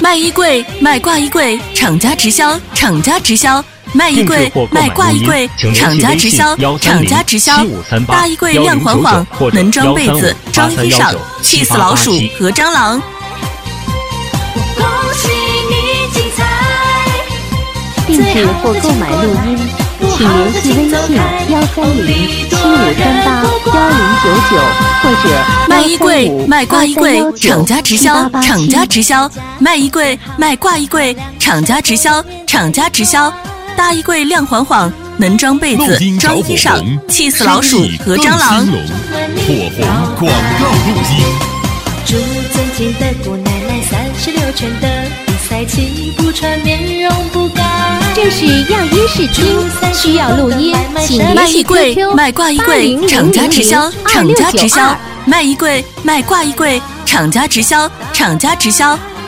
卖衣柜卖挂衣柜，厂家直销，厂家直销。卖衣柜卖挂衣柜，厂家直销，厂家直销。大衣柜亮晃晃，能装被子，装衣裳，气死老鼠和蟑螂。 恭喜你精彩！ 定制或购买录音，请联系微信13075381099或者卖衣柜卖挂衣柜，厂家直销，厂家直销。卖衣柜卖挂衣柜，厂家直销，厂家直销。大衣柜亮晃晃，能装被子，装衣裳，气死老鼠和蟑螂。 火红广告录音。 祝尊敬的姑奶奶36圈的比赛气不喘，面容不改。 这是样音试听，需要录音，请联系 QQ 卖挂衣柜，厂家直销，厂家直销。卖衣柜卖挂衣柜，厂家直销，厂家直销。